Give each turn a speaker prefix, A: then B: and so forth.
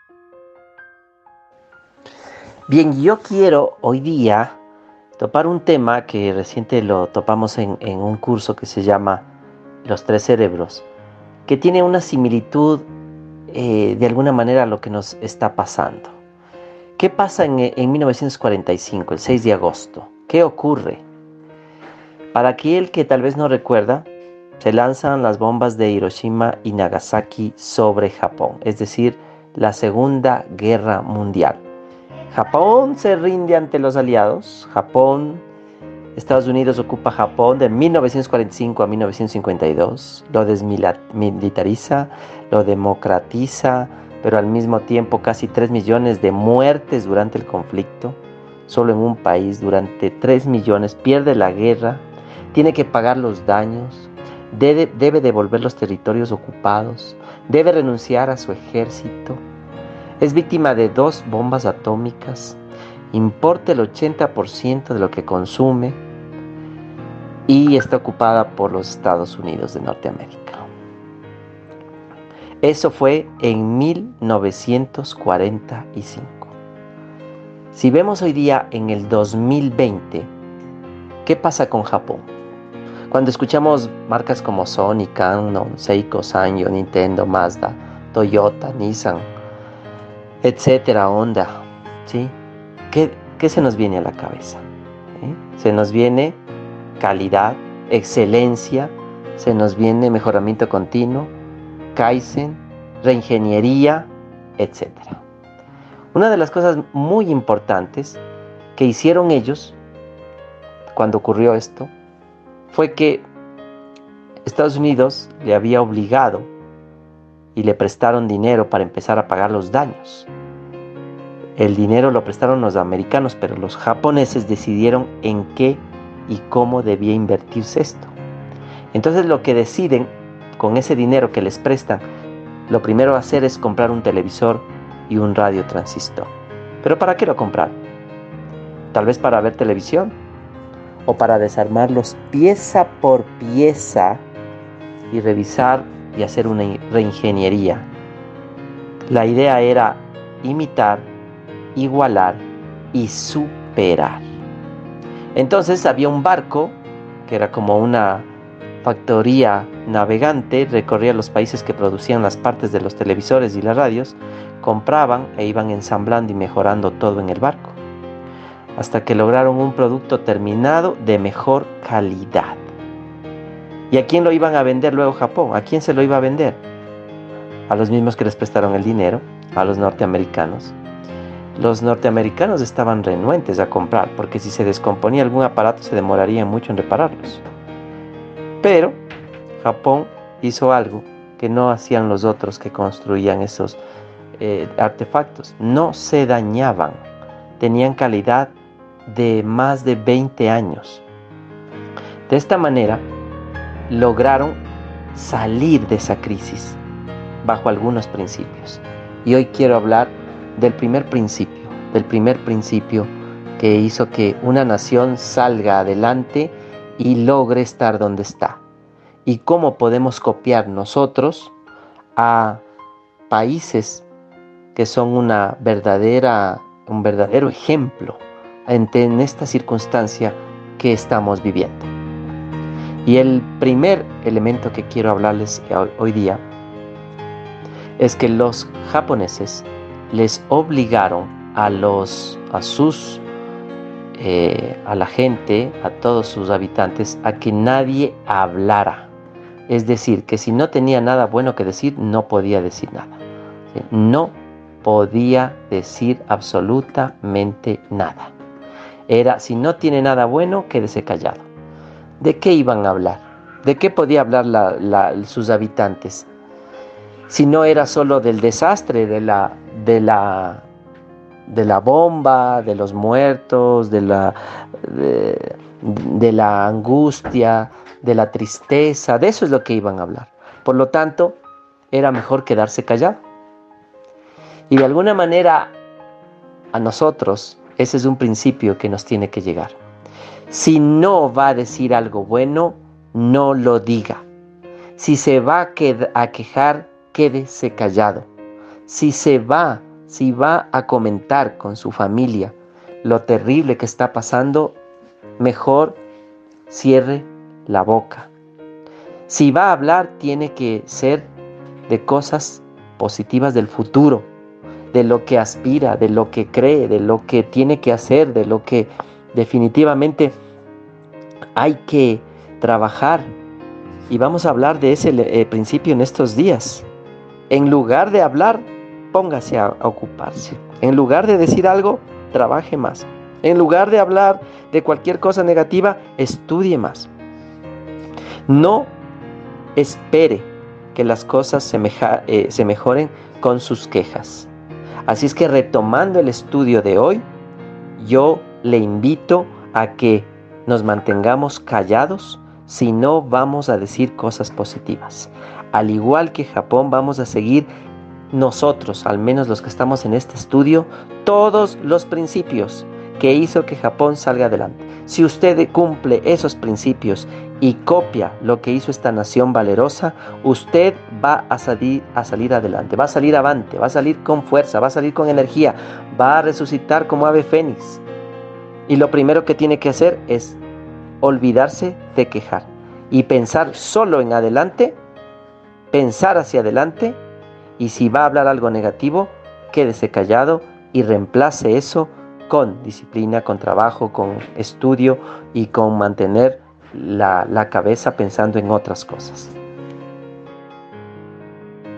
A: Bien, yo quiero hoy día topar un tema que reciente lo topamos en un curso que se llama Los tres cerebros, que tiene una similitud de alguna manera a lo que nos está pasando. ¿Qué pasa en 1945, el 6 de agosto? ¿Qué ocurre? Para aquel que tal vez no recuerda, se lanzan las bombas de Hiroshima y Nagasaki sobre Japón, es decir, la Segunda Guerra Mundial. Japón se rinde ante los aliados. Estados Unidos ocupa Japón de 1945 a 1952, lo desmilitariza, lo democratiza, pero al mismo tiempo casi 3 millones de muertes durante el conflicto. Solo en un país durante 3 millones pierde la guerra, tiene que pagar los daños, debe devolver los territorios ocupados, debe renunciar a su ejército. Es víctima de 2 bombas atómicas, importa el 80% de lo que consume y está ocupada por los Estados Unidos de Norteamérica. Eso fue en 1945. Si vemos hoy día en el 2020, ¿qué pasa con Japón? Cuando escuchamos marcas como Sony, Canon, Seiko, Sanyo, Nintendo, Mazda, Toyota, Nissan, etcétera, Honda, ¿sí? ¿Qué se nos viene a la cabeza? Se nos viene calidad, excelencia, se nos viene mejoramiento continuo, Kaizen, reingeniería, etcétera. Una de las cosas muy importantes que hicieron ellos cuando ocurrió esto fue que Estados Unidos le había obligado y le prestaron dinero para empezar a pagar los daños. El dinero lo prestaron los americanos, pero los japoneses decidieron en qué y cómo debía invertirse esto. Entonces lo que deciden con ese dinero que les prestan, lo primero a hacer es comprar un televisor y un radiotransistor. ¿Pero para qué lo compraron? Tal vez para ver televisión o para desarmarlos pieza por pieza y revisar y hacer una reingeniería. La idea era imitar, igualar y superar. Entonces había un barco que era como una factoría navegante, recorría los países que producían las partes de los televisores y las radios, compraban e iban ensamblando y mejorando todo en el barco, hasta que lograron un producto terminado de mejor calidad. ¿Y a quién lo iban a vender luego Japón? ¿A quién se lo iba a vender? A los mismos que les prestaron el dinero, a los norteamericanos. Los norteamericanos estaban renuentes a comprar, porque si se descomponía algún aparato se demoraría mucho en repararlos. Pero Japón hizo algo que no hacían los otros que construían esos artefactos. No se dañaban, tenían calidad de más de 20 años. De esta manera lograron salir de esa crisis bajo algunos principios. Y hoy quiero hablar del primer principio que hizo que una nación salga adelante y logre estar donde está. Y cómo podemos copiar nosotros a países que son un verdadero ejemplo en esta circunstancia que estamos viviendo. Y el primer elemento que quiero hablarles hoy día es que los japoneses les obligaron a la gente, a todos sus habitantes, a que nadie hablara. Es decir, que si no tenía nada bueno que decir, no podía decir nada. No podía decir absolutamente nada. Si no tiene nada bueno, quédese callado. ¿De qué iban a hablar? ¿De qué podía hablar sus habitantes? Si no era solo del desastre, de la bomba, de los muertos, de la angustia, de la tristeza, de eso es lo que iban a hablar. Por lo tanto, era mejor quedarse callado. Y de alguna manera, a nosotros, ese es un principio que nos tiene que llegar. Si no va a decir algo bueno, no lo diga. Si se va a quejar, quédese callado. Si se va si va a comentar con su familia lo terrible que está pasando, mejor cierre la boca. Si va a hablar, tiene que ser de cosas positivas del futuro, de lo que aspira, de lo que cree, de lo que tiene que hacer, de lo que definitivamente hay que trabajar. Y vamos a hablar de ese principio en estos días. En lugar de hablar, póngase a ocuparse. En lugar de decir algo, trabaje más. En lugar de hablar de cualquier cosa negativa, estudie más. No espere que las cosas se mejoren con sus quejas. Así es que, retomando el estudio de hoy, yo le invito a que nos mantengamos callados si no vamos a decir cosas positivas. Al igual que Japón, vamos a seguir nosotros, al menos los que estamos en este estudio, todos los principios que hizo que Japón salga adelante. Si usted cumple esos principios y copia lo que hizo esta nación valerosa, usted va a salir adelante, va a salir avante, va a salir con fuerza, va a salir con energía, va a resucitar como ave fénix. Y lo primero que tiene que hacer es olvidarse de quejar y pensar solo en adelante, pensar hacia adelante, y si va a hablar algo negativo, quédese callado y reemplace eso con disciplina, con trabajo, con estudio y con mantener la cabeza pensando en otras cosas.